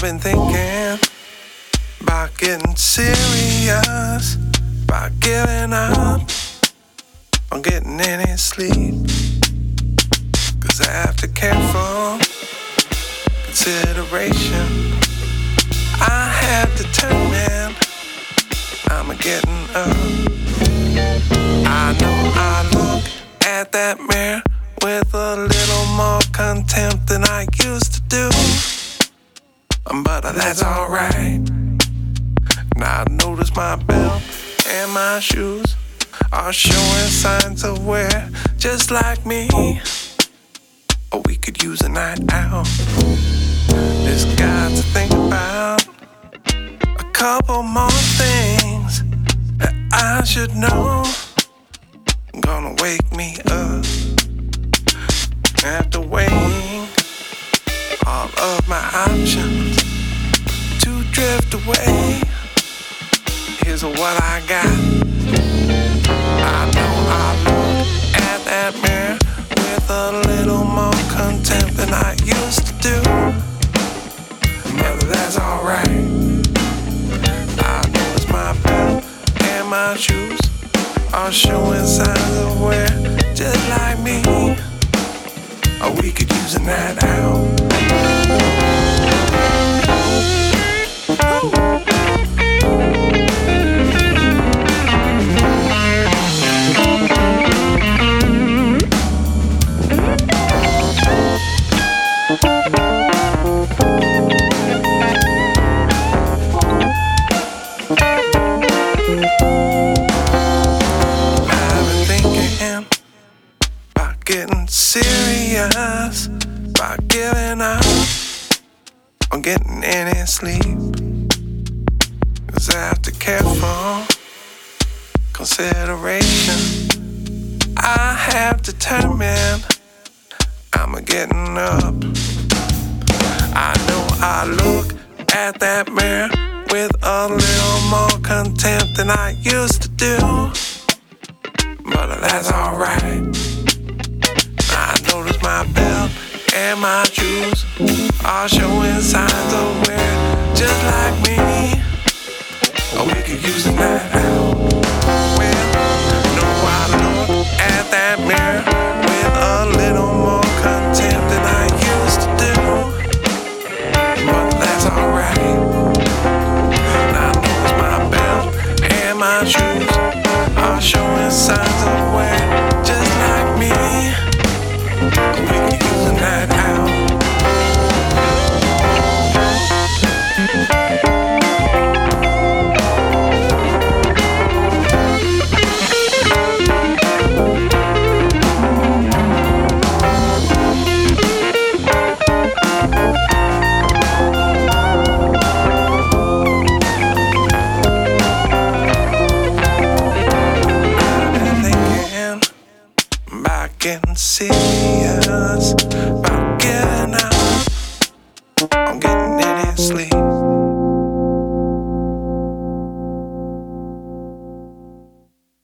been thinking about getting serious, about giving up on getting any sleep. 'Cause after careful consideration, I have determined I'm getting up. I know I look at that mirror with a little more contempt than I used to do, but that's alright. Now I notice my belt and my shoes are showing signs of wear, just like me. Or we could use a night out. Just got to think about a couple more things that I should know. Gonna wake me up after weighing all of my options to drift away. Here's what I got. I know I look at that mirror with a little more contempt than I used to do, but that's alright. I notice my belt and my shoes are showing signs of wear, just like me. Or we could use a night out. Getting serious, about giving up on getting any sleep. 'Cause after careful consideration, I have determined I'm getting up. I know I look at that mirror with a little more contempt than I used to do, but that's alright. I notice my belt and my shoes are showing signs of wear, just like me. Or we could use a night out. Well, no, I look at that mirror with a little more contempt than I used to do, but that's alright. I notice my belt and my shoes are showing signs of wear, just like me. We can use a night out. I've been thinking about getting serious,